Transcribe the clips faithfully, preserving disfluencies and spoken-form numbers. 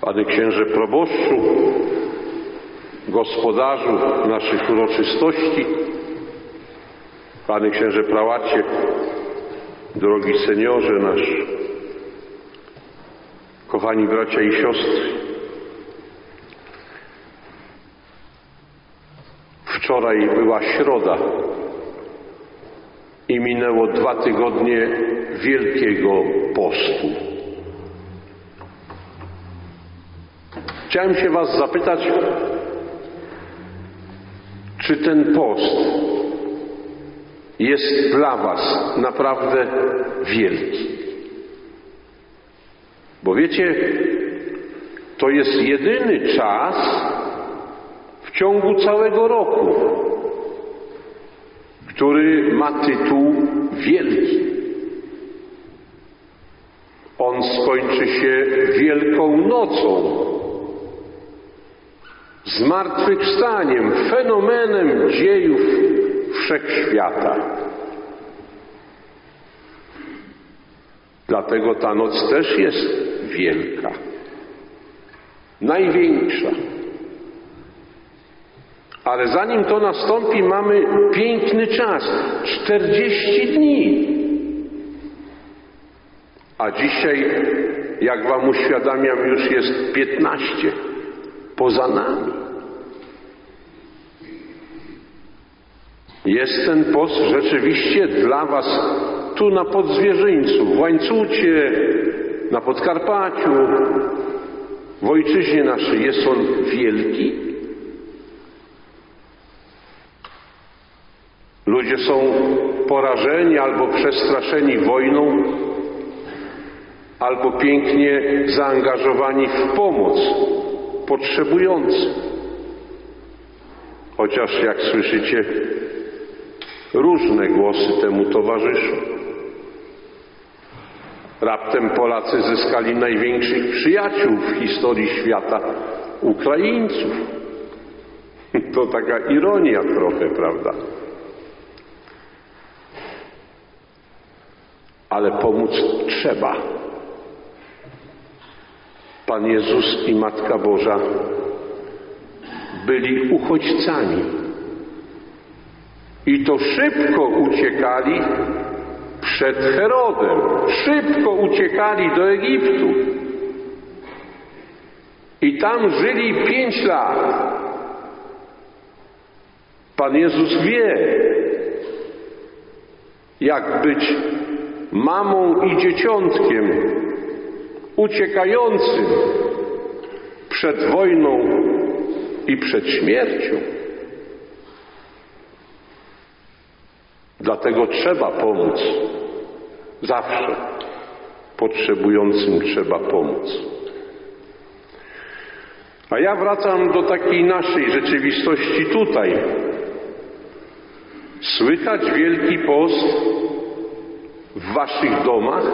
Panie księże proboszczu, gospodarzu naszych uroczystości, Panie księże prałacie, drogi seniorze nasz, kochani bracia i siostry. Wczoraj była środa i minęło dwa tygodnie Wielkiego Postu. Chciałem się was zapytać, czy ten post jest dla was naprawdę wielki? Bo wiecie, to jest jedyny czas w ciągu całego roku, który ma tytuł wielki. On skończy się Wielką Nocą, zmartwychwstaniem, fenomenem dziejów wszechświata. Dlatego ta noc też jest wielka, największa. Ale zanim to nastąpi, mamy piękny czas, czterdzieści dni. A dzisiaj, jak wam uświadamiam, już jest piętnaście poza nami. Jest ten post rzeczywiście dla was tu na Podzwierzyńcu, w Łańcucie, na Podkarpaciu, w ojczyźnie naszej. Jest on wielki. Ludzie są porażeni albo przestraszeni wojną, albo pięknie zaangażowani w pomoc potrzebującym. Chociaż, jak słyszycie, różne głosy temu towarzyszą. Raptem Polacy zyskali największych przyjaciół w historii świata, Ukraińców. To taka ironia trochę, prawda? Ale pomóc trzeba. Pan Jezus i Matka Boża byli uchodźcami. I to szybko uciekali przed Herodem. Szybko uciekali do Egiptu. I tam żyli pięć lat. Pan Jezus wie, jak być mamą i dzieciątkiem uciekającym przed wojną i przed śmiercią. Dlatego trzeba pomóc. Zawsze potrzebującym trzeba pomóc. A ja wracam do takiej naszej rzeczywistości tutaj. Słychać Wielki Post w waszych domach?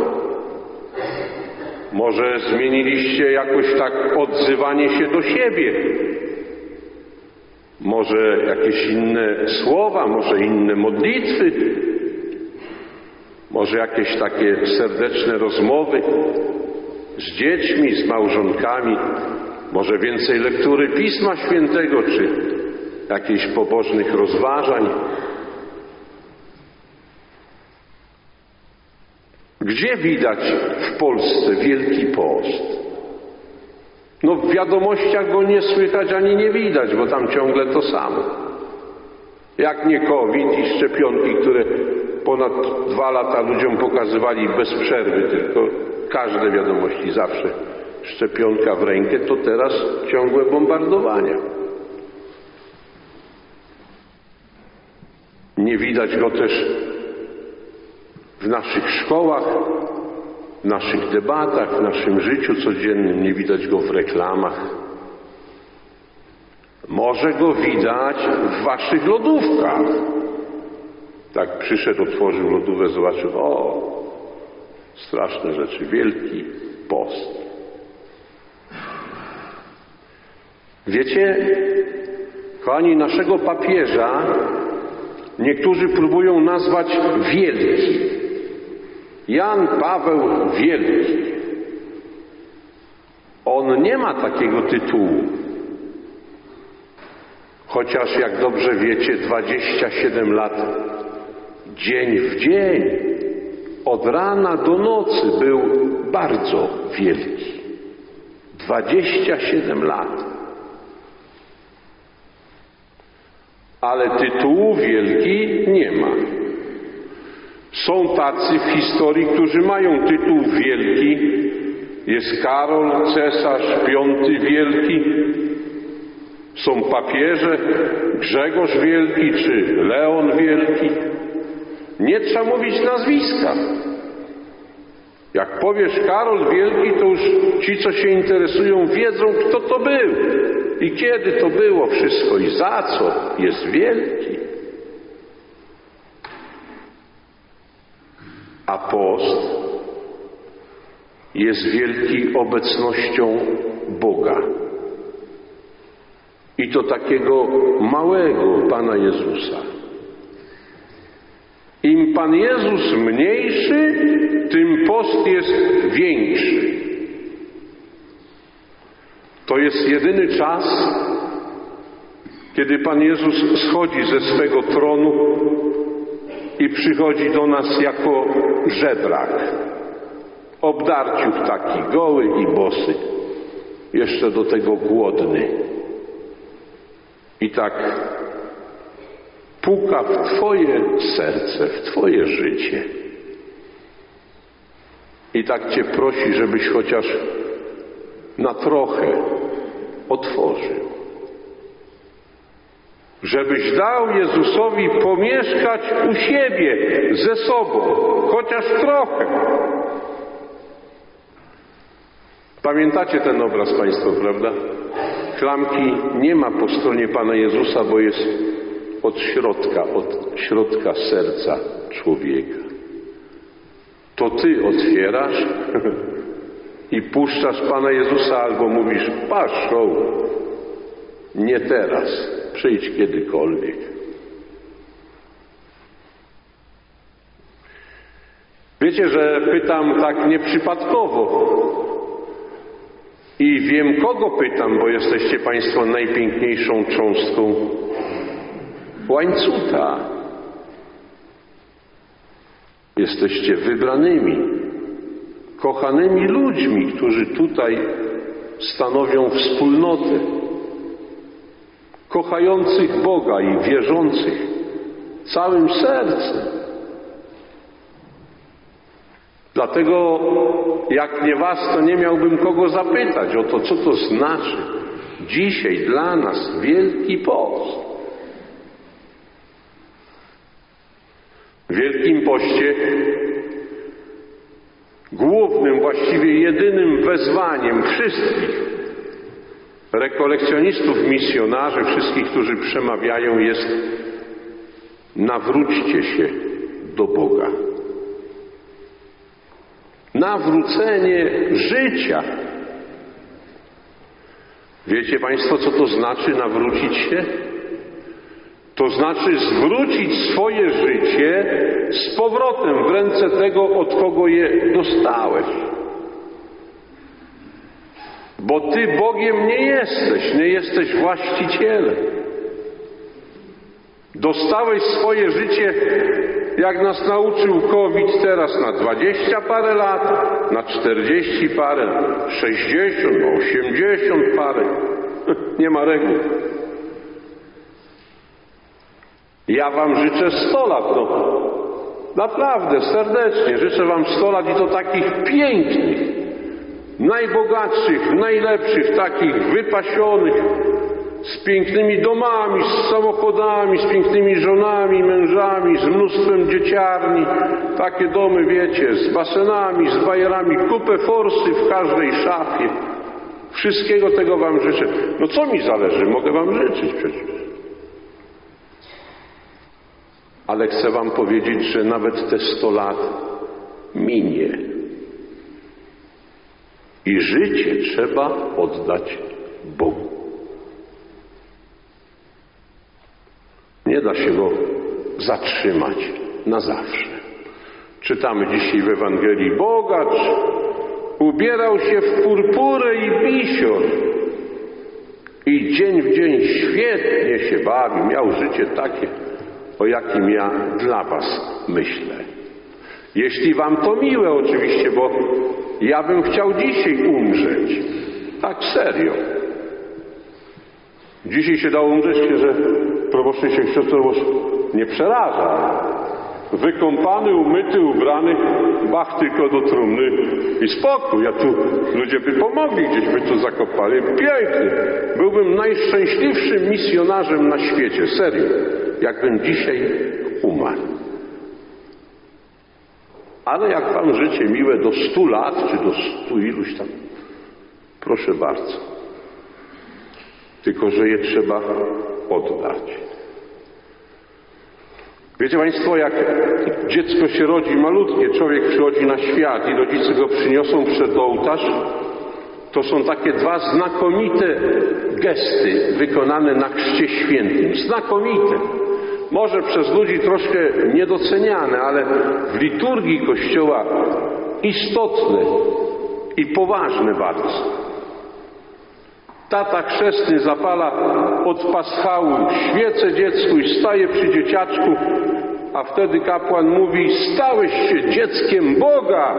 Może zmieniliście jakoś tak odzywanie się do siebie? Może jakieś inne słowa, może inne modlitwy? Może jakieś takie serdeczne rozmowy z dziećmi, z małżonkami? Może więcej lektury Pisma Świętego, czy jakichś pobożnych rozważań? Gdzie widać w Polsce Wielki Post? No w wiadomościach go nie słychać ani nie widać, bo tam ciągle to samo. Jak nie COVID i szczepionki, które ponad dwa lata ludziom pokazywali bez przerwy, tylko każde wiadomości zawsze szczepionka w rękę, to teraz ciągłe bombardowania. Nie widać go też w naszych szkołach, w naszych debatach, w naszym życiu codziennym. Nie widać go w reklamach. Może go widać w waszych lodówkach. Tak przyszedł, otworzył lodówkę, zobaczył, o, straszne rzeczy, Wielki Post. Wiecie, kochani, naszego papieża niektórzy próbują nazwać wielki. Jan Paweł Wielki. On nie ma takiego tytułu. Chociaż, jak dobrze wiecie, dwadzieścia siedem lat, dzień w dzień, od rana do nocy był bardzo wielki. dwadzieścia siedem lat. Ale tytułu wielki nie ma. Są tacy w historii, którzy mają tytuł wielki. Jest Karol, cesarz, piąty wielki. Są papieże, Grzegorz Wielki czy Leon Wielki. Nie trzeba mówić nazwiska. Jak powiesz Karol Wielki, to już ci, co się interesują, wiedzą, kto to był i kiedy to było wszystko i za co jest wielki. A post jest wielki obecnością Boga. I to takiego małego Pana Jezusa. Im Pan Jezus mniejszy, tym post jest większy. To jest jedyny czas, kiedy Pan Jezus schodzi ze swego tronu i przychodzi do nas jako żebrak. Obdarciuch taki, goły i bosy. Jeszcze do tego głodny. I tak puka w Twoje serce, w Twoje życie. I tak Cię prosi, żebyś chociaż na trochę otworzył. Żebyś dał Jezusowi pomieszkać u siebie, ze sobą, chociaż trochę. Pamiętacie ten obraz Państwo, prawda? Klamki nie ma po stronie Pana Jezusa, bo jest od środka, od środka serca człowieka. To Ty otwierasz i puszczasz Pana Jezusa albo mówisz: paszą, nie teraz, przyjdź kiedykolwiek. Wiecie, że pytam tak nieprzypadkowo. I wiem, kogo pytam, bo jesteście Państwo najpiękniejszą cząstką łańcucha. Jesteście wybranymi, kochanymi ludźmi, którzy tutaj stanowią wspólnotę kochających Boga i wierzących całym sercem. Dlatego, jak nie was, to nie miałbym kogo zapytać o to, co to znaczy dzisiaj dla nas Wielki Post. W Wielkim Poście głównym, właściwie jedynym wezwaniem wszystkich rekolekcjonistów, misjonarzy, wszystkich, którzy przemawiają, jest: nawróćcie się do Boga. Nawrócenie życia. Wiecie Państwo, co to znaczy nawrócić się? To znaczy zwrócić swoje życie z powrotem w ręce tego, od kogo je dostałeś. Bo Ty Bogiem nie jesteś, nie jesteś właścicielem. Dostałeś swoje życie, jak nas nauczył COVID, teraz na dwadzieścia parę lat, na czterdzieści parę, sześćdziesiąt, no osiemdziesiąt parę. Nie ma reguł. Ja Wam życzę sto lat, no naprawdę, serdecznie. Życzę Wam sto lat i to takich pięknych, najbogatszych, najlepszych, takich wypasionych, z pięknymi domami, z samochodami, z pięknymi żonami, mężami, z mnóstwem dzieciarni. Takie domy, wiecie, z basenami, z bajerami, kupę forsy w każdej szafie. Wszystkiego tego Wam życzę. No co mi zależy? Mogę Wam życzyć przecież. Ale chcę Wam powiedzieć, że nawet te sto lat minie. I życie trzeba oddać Bogu. Nie da się go zatrzymać na zawsze. Czytamy dzisiaj w Ewangelii: bogacz ubierał się w purpurę i świetnie się bawił, miał życie takie, o jakim ja dla was myślę. Jeśli wam to miłe oczywiście, bo ja bym chciał dzisiaj umrzeć. Tak serio. Dzisiaj się dało umrzeć, że proboszcz się siostrą nie przeraża. Wykąpany, umyty, ubrany, bach tylko do trumny i spokój. Ja tu, ludzie by pomogli, gdzieś by to zakopali. Pięknie. Byłbym najszczęśliwszym misjonarzem na świecie. Serio. Jakbym dzisiaj umarł. Ale jak wam życie miłe do stu lat, czy do stu iluś tam, proszę bardzo. Tylko że je trzeba oddać. Wiecie państwo, jak dziecko się rodzi malutkie, człowiek przychodzi na świat i rodzice go przyniosą przed ołtarz, to są takie dwa znakomite gesty wykonane na chrzcie świętym. Znakomite. Może przez ludzi troszkę niedoceniane, ale w liturgii Kościoła istotne i poważne bardzo. Tata chrzestny zapala od paschału świecę dziecku i staje przy dzieciaczku, a wtedy kapłan mówi: stałeś się dzieckiem Boga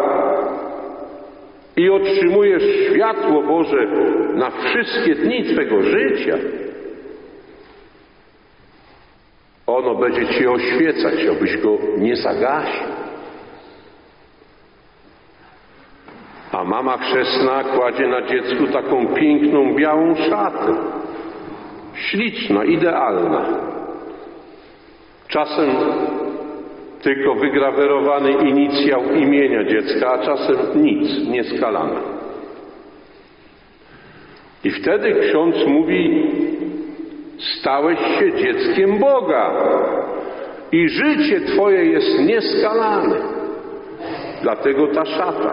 i otrzymujesz światło Boże na wszystkie dni twego życia. Ono będzie cię oświecać, abyś go nie zagasił. A mama chrzestna kładzie na dziecku taką piękną, białą szatę. Śliczna, idealna. Czasem tylko wygrawerowany inicjał imienia dziecka, a czasem nic, nieskalana. I wtedy ksiądz mówi: stałeś się dzieckiem Boga i życie twoje jest nieskalane. Dlatego ta szata.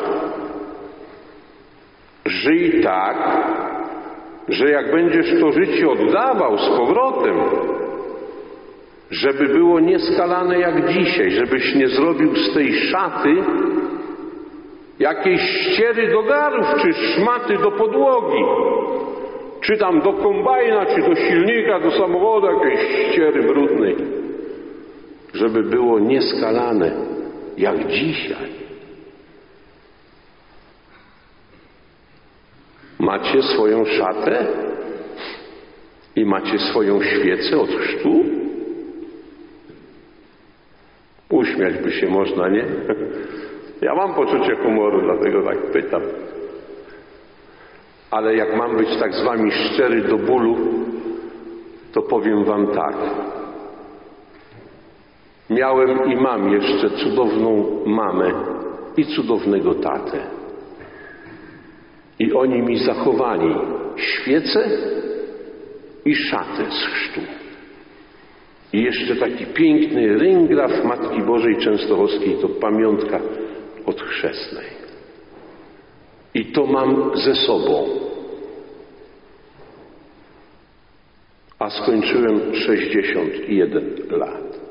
Żyj tak, że jak będziesz to życie oddawał z powrotem, żeby było nieskalane jak dzisiaj, żebyś nie zrobił z tej szaty jakiejś ściery do garów, czy szmaty do podłogi, czy tam do kombajna, czy do silnika, do samochodu, jakiejś ściery brudnej, żeby było nieskalane jak dzisiaj. Macie swoją szatę i macie swoją świecę od chrztu? Uśmiać by się można, nie? Ja mam poczucie humoru, dlatego tak pytam. Ale jak mam być tak z wami szczery do bólu, to powiem wam tak. Miałem i mam jeszcze cudowną mamę i cudownego tatę. I oni mi zachowali świecę i szatę z chrztu. I jeszcze taki piękny ryngraf Matki Bożej Częstochowskiej, to pamiątka od chrzestnej. I to mam ze sobą. A skończyłem sześćdziesiąt jeden lat.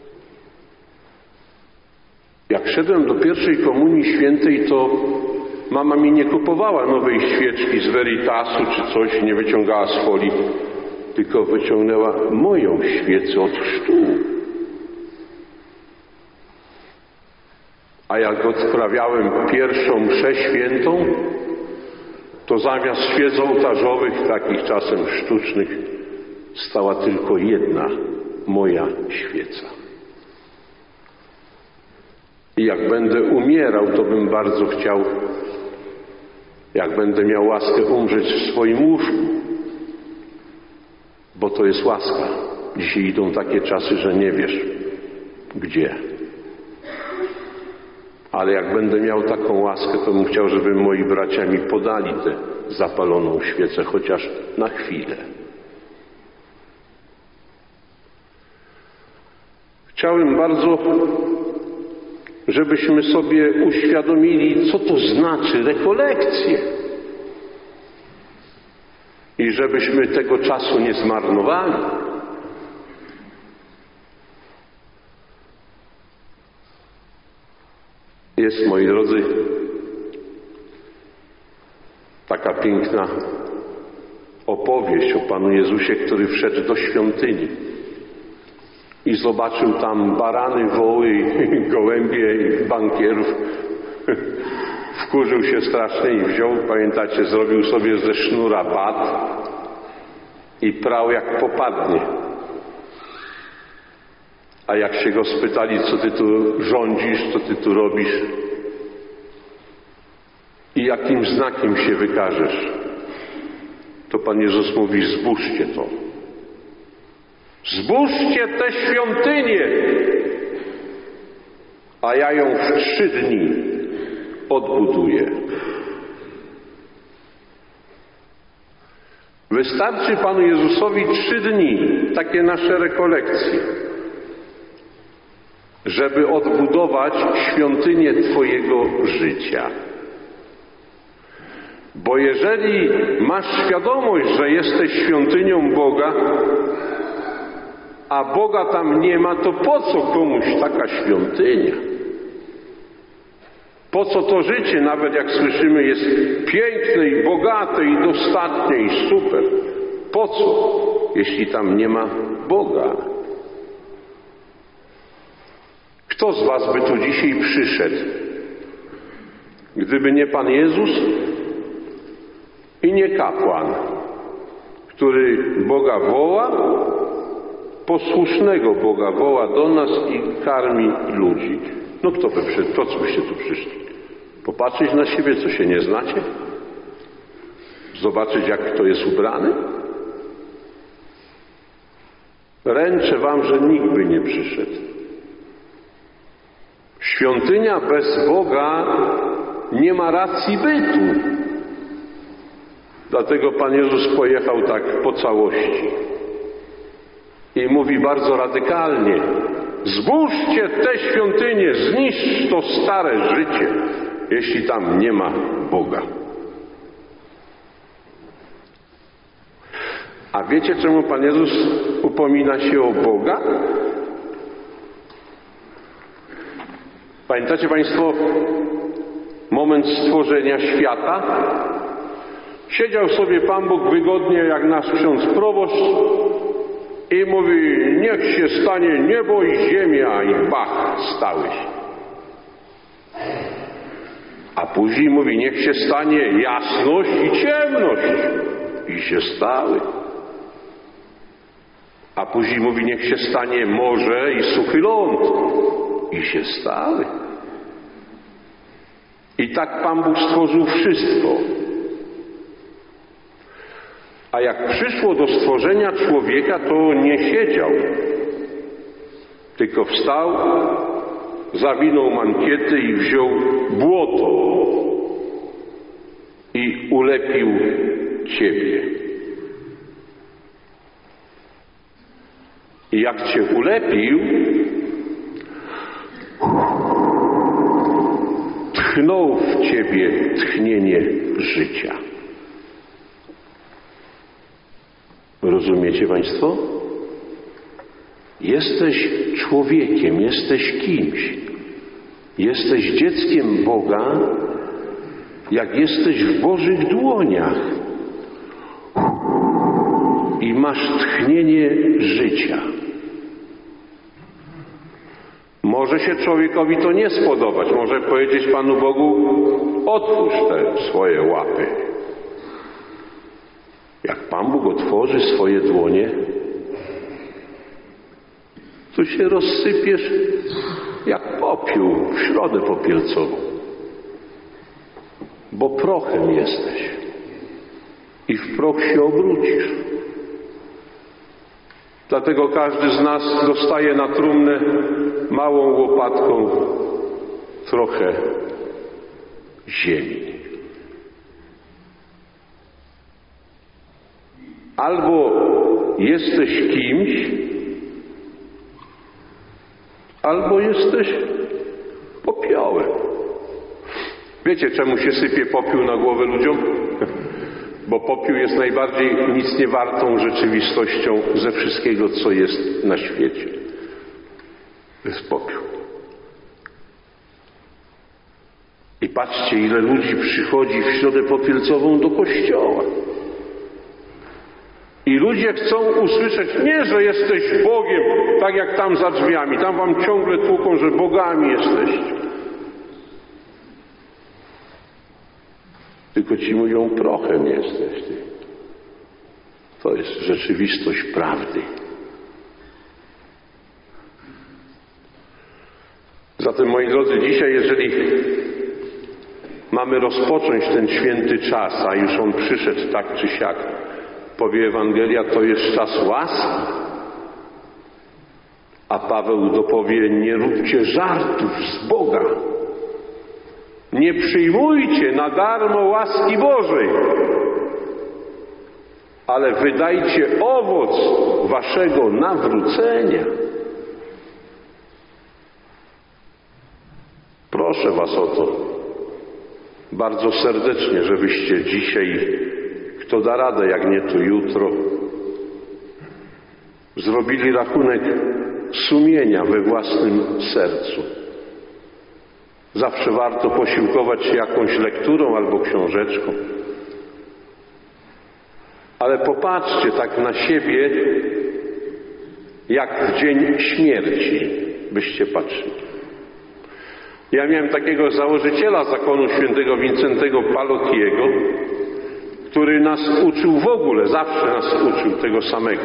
Jak szedłem do pierwszej komunii świętej, to mama mi nie kupowała nowej świeczki z Veritasu czy coś, nie wyciągała z folii, tylko wyciągnęła moją świecę od chrztu. A jak odprawiałem pierwszą mszę świętą, to zamiast świec ołtarzowych, takich czasem sztucznych, stała tylko jedna moja świeca. I jak będę umierał, to bym bardzo chciał, jak będę miał łaskę umrzeć w swoim łóżku, bo to jest łaska. Dzisiaj idą takie czasy, że nie wiesz gdzie. Ale jak będę miał taką łaskę, to bym chciał, żeby moi bracia mi podali tę zapaloną świecę, chociaż na chwilę. Chciałem bardzo, żebyśmy sobie uświadomili, co to znaczy rekolekcje. I żebyśmy tego czasu nie zmarnowali. Jest, moi drodzy, taka piękna opowieść o Panu Jezusie, który wszedł do świątyni i zobaczył tam barany, woły, gołębie i bankierów. Wkurzył się strasznie i wziął, pamiętacie, zrobił sobie ze sznura bat i prał jak popadnie. A jak się go spytali, co ty tu rządzisz, co ty tu robisz i jakim znakiem się wykażesz, to Pan Jezus mówi: zbóżcie to. Zbóżcie tę świątynię, a ja ją w trzy dni odbuduję. Wystarczy Panu Jezusowi trzy dni, takie nasze rekolekcje, żeby odbudować świątynię Twojego życia. Bo jeżeli masz świadomość, że jesteś świątynią Boga, a Boga tam nie ma, to po co komuś taka świątynia? Po co to życie, nawet jak słyszymy, jest piękne i bogate i dostatnie i super? Po co, jeśli tam nie ma Boga? Kto z was by tu dzisiaj przyszedł, gdyby nie Pan Jezus i nie kapłan, który Boga woła, posłusznego Boga woła do nas i karmi ludzi? No kto by przyszedł? Po co byście tu przyszli? Popatrzeć na siebie, co się nie znacie? Zobaczyć, jak kto jest ubrany? Ręczę wam, że nikt by nie przyszedł. Świątynia bez Boga nie ma racji bytu. Dlatego Pan Jezus pojechał tak po całości. I mówi bardzo radykalnie: zbóżcie tę świątynię, zniszcz to stare życie, jeśli tam nie ma Boga. A wiecie, czemu Pan Jezus upomina się o Boga? Pamiętacie Państwo moment stworzenia świata? Siedział sobie Pan Bóg wygodnie, jak nasz ksiądz proboszcz, i mówi: niech się stanie niebo i ziemia, i bach, stały się. A później mówi: niech się stanie jasność i ciemność, i się stały. A później mówi: niech się stanie morze i suchy ląd, i się stały. I tak Pan Bóg stworzył wszystko. A jak przyszło do stworzenia człowieka, to nie siedział, tylko wstał, zawinął mankiety i wziął błoto i ulepił ciebie. I jak cię ulepił, tchnął w ciebie tchnienie życia. Rozumiecie Państwo? Jesteś człowiekiem, jesteś kimś. Jesteś dzieckiem Boga, jak jesteś w Bożych dłoniach i masz tchnienie życia. Może się człowiekowi to nie spodobać, może powiedzieć Panu Bogu: otwórz te swoje łapy. Jak Pan Bóg otworzy swoje dłonie, to się rozsypiesz jak popiół w środę popielcową, bo prochem jesteś i w proch się obrócisz. Dlatego każdy z nas dostaje na trumnę małą łopatką trochę ziemi. Albo jesteś kimś, albo jesteś popiołem. Wiecie, czemu się sypie popiół na głowę ludziom? Bo popiół jest najbardziej nic nie wartą rzeczywistością ze wszystkiego, co jest na świecie. To jest popiół. I patrzcie, ile ludzi przychodzi w środę popielcową do kościoła. Ludzie chcą usłyszeć nie, że jesteś Bogiem, tak jak tam za drzwiami. Tam wam ciągle tłuką, że bogami jesteście. Tylko ci mówią, prochem jesteś ty. To jest rzeczywistość prawdy. Zatem, moi drodzy, dzisiaj, jeżeli mamy rozpocząć ten święty czas, a już on przyszedł tak czy siak, powie Ewangelia, to jest czas łaski. A Paweł dopowie, nie róbcie żartów z Boga. Nie przyjmujcie na darmo łaski Bożej, ale wydajcie owoc waszego nawrócenia. Proszę was o to bardzo serdecznie, żebyście dzisiaj, kto da radę, jak nie to jutro, zrobili rachunek sumienia we własnym sercu. Zawsze warto posiłkować się jakąś lekturą albo książeczką. Ale popatrzcie tak na siebie, jak w dzień śmierci byście patrzyli. Ja miałem takiego założyciela zakonu świętego Wincentego Palottiego, który nas uczył w ogóle, zawsze nas uczył tego samego.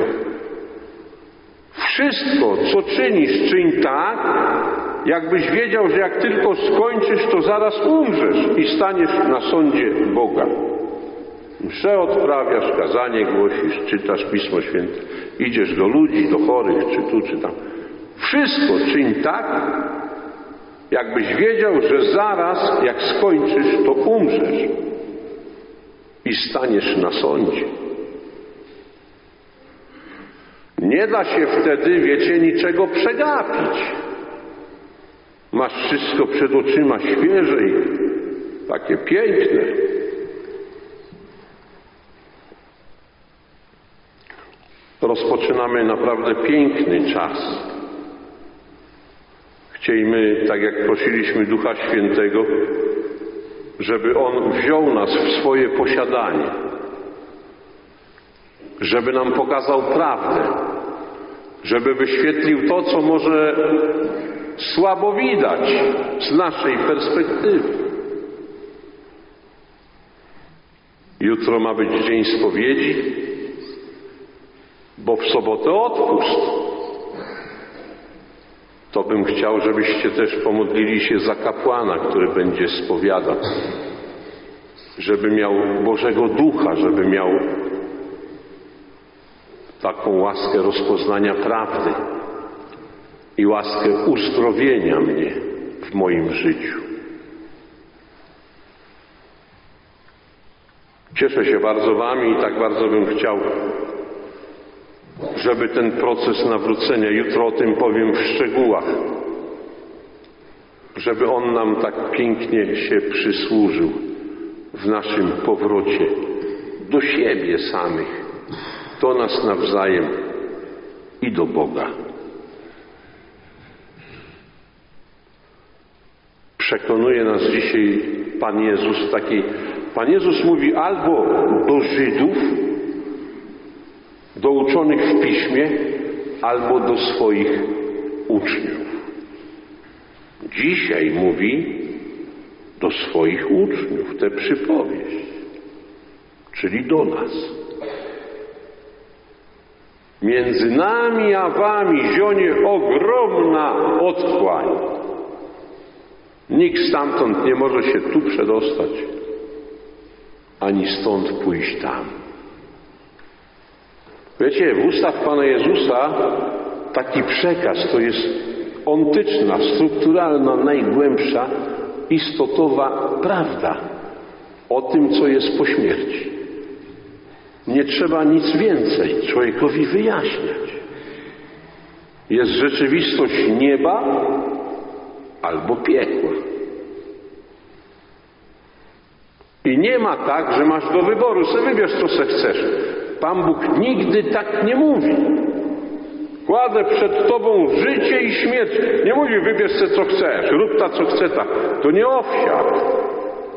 Wszystko, co czynisz, czyń tak, jakbyś wiedział, że jak tylko skończysz, to zaraz umrzesz i staniesz na sądzie Boga. Mszę odprawiasz, kazanie głosisz, czytasz Pismo Święte, idziesz do ludzi, do chorych, czy tu, czy tam. Wszystko czyń tak, jakbyś wiedział, że zaraz, jak skończysz, to umrzesz i staniesz na sądzie. Nie da się wtedy, wiecie, niczego przegapić. Masz wszystko przed oczyma świeże i takie piękne. Rozpoczynamy naprawdę piękny czas. Chciejmy, tak jak prosiliśmy Ducha Świętego, żeby On wziął nas w swoje posiadanie, żeby nam pokazał prawdę, żeby wyświetlił to, co może słabo widać z naszej perspektywy. Jutro ma być dzień spowiedzi, bo w sobotę odpust. To bym chciał, żebyście też pomodlili się za kapłana, który będzie spowiadał, żeby miał Bożego Ducha, żeby miał taką łaskę rozpoznania prawdy i łaskę uzdrowienia mnie w moim życiu. Cieszę się bardzo wami i tak bardzo bym chciał, żeby ten proces nawrócenia, jutro o tym powiem w szczegółach, żeby on nam tak pięknie się przysłużył w naszym powrocie do siebie samych, do nas nawzajem i do Boga. Przekonuje nas dzisiaj Pan Jezus taki. Pan Jezus mówi albo do Żydów, do uczonych w Piśmie, albo do swoich uczniów. Dzisiaj mówi do swoich uczniów tę przypowieść, czyli do nas. Między nami a wami zionie ogromna otchłań. Nikt stamtąd nie może się tu przedostać, ani stąd pójść tam. Wiecie, w ustach Pana Jezusa taki przekaz to jest ontyczna, strukturalna, najgłębsza, istotowa prawda o tym, co jest po śmierci. Nie trzeba nic więcej człowiekowi wyjaśniać. Jest rzeczywistość nieba albo piekła. I nie ma tak, że masz do wyboru, sobie wybierz, co se chcesz. Pan Bóg nigdy tak nie mówi. Kładę przed tobą życie i śmierć. Nie mówi, wybierz se, co chcesz, rób ta, co chce ta. To nie ofiar.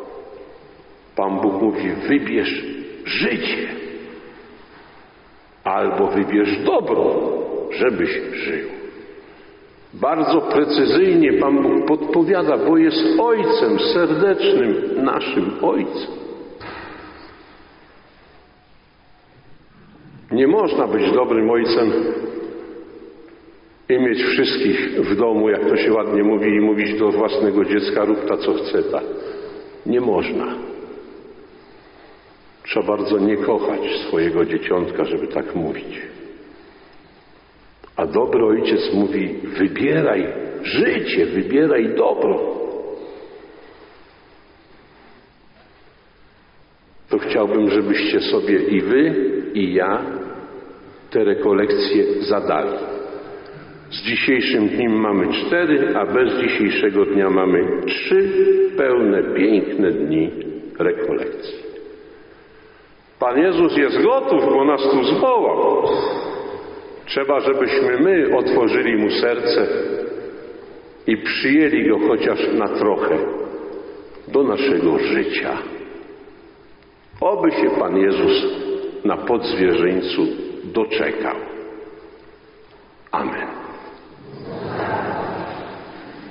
Pan Bóg mówi, wybierz życie albo wybierz dobro, żebyś żył. Bardzo precyzyjnie Pan Bóg podpowiada, bo jest Ojcem serdecznym, naszym Ojcem. Nie można być dobrym ojcem i mieć wszystkich w domu, jak to się ładnie mówi, i mówić do własnego dziecka: rób ta co chce ta. Nie można. Trzeba bardzo nie kochać swojego dzieciątka, żeby tak mówić. A dobry ojciec mówi: wybieraj życie, wybieraj dobro. To chciałbym, żebyście sobie i wy, i ja te rekolekcje zadali. Z dzisiejszym dniem mamy cztery, a bez dzisiejszego dnia mamy trzy pełne, piękne dni rekolekcji. Pan Jezus jest gotów, bo nas tu zwołał. Trzeba, żebyśmy my otworzyli Mu serce i przyjęli Go chociaż na trochę do naszego życia. Oby się Pan Jezus na podzwierzyńcu doczekał. Amen.